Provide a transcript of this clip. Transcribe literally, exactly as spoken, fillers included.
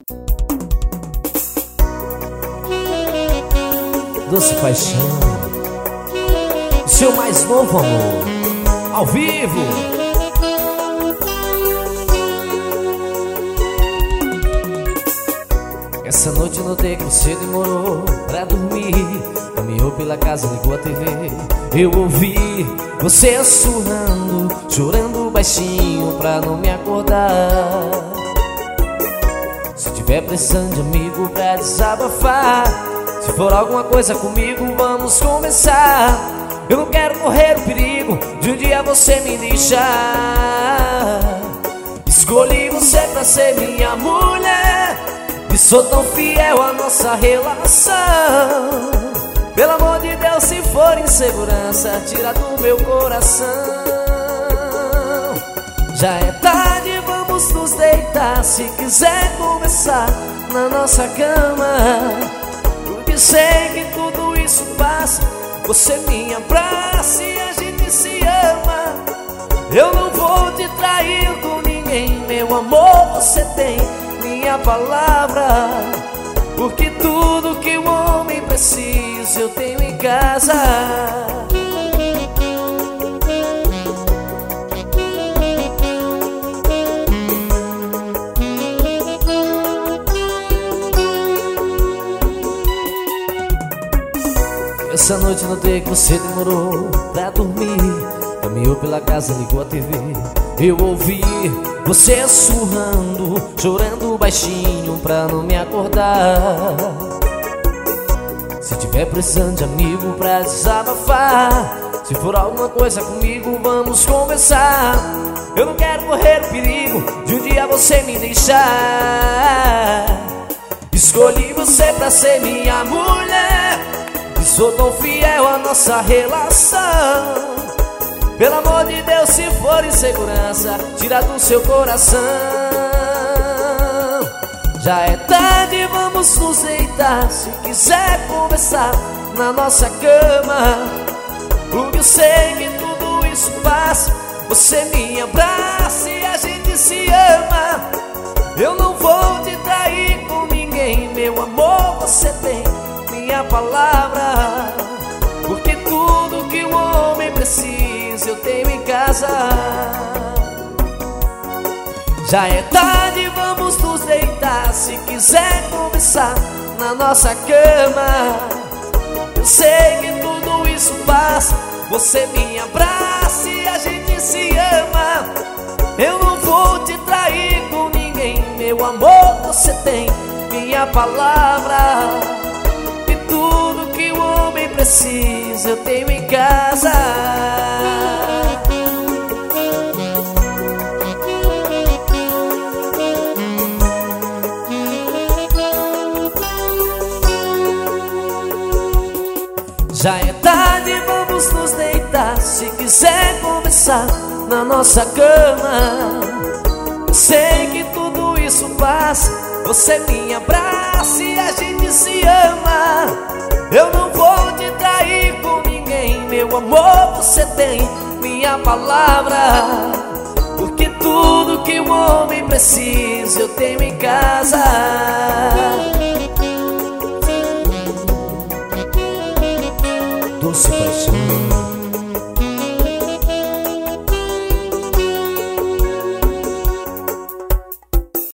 Doce paixão, seu mais novo amor, ao vivo. Essa noite notei que você demorou pra dormir. Caminhou pela casa, ligou a T V. Eu ouvi você sussurrando, chorando baixinho pra não me acordar. Se tiver precisando de amigo pra desabafar, se for alguma coisa comigo, vamos conversar. Eu não quero correr o perigo de um dia você me deixar. Escolhi você pra ser minha mulher e sou tão fiel à nossa relação. Pelo amor de Deus, se for insegurança, tira do meu coração. Já é tarde, vamos nos deitar. Se quiser conversar na nossa cama, porque sei que tudo isso passa. Você me abraça e a gente se ama. Eu não vou te trair com ninguém, meu amor, você tem minha palavra. Porque tudo que o homem precisa eu tenho em casa. Essa noite notei que você demorou pra dormir. Caminhou pela casa, ligou a T V. Eu ouvi você sussurrando, chorando baixinho pra não me acordar. Se tiver precisando de amigo pra desabafar, se for alguma coisa comigo, vamos conversar. Eu não quero correr o perigo de um dia você me deixar. Escolhi você pra ser minha mulher e sou tão fiel à nossa relação. Pelo amor de Deus, se for insegurança, tira do seu coração. Já é tarde, vamos nos deitar. Se quiser conversar na nossa cama, porque eu sei que tudo isso passa. Você me abraça e a gente se ama. Eu não vou te trair com ninguém, meu amor, você tem minha palavra. Porque tudo que o homem precisa eu tenho em casa. Já é tarde, vamos nos deitar. Se quiser conversar na nossa cama, eu sei que tudo isso passa. Você me abraça e a gente se ama. Eu não vou te trair com ninguém, meu amor, você tem minha palavra. E tudo que o homem precisa eu tenho em casa. Já é tarde, vamos nos deitar. Se quiser conversar na nossa cama, eu sei que tudo isso passa. Você me abraça e a gente se ama. Eu não vou te trair com ninguém, meu amor, você tem minha palavra. Porque tudo que o homem precisa eu tenho em casa.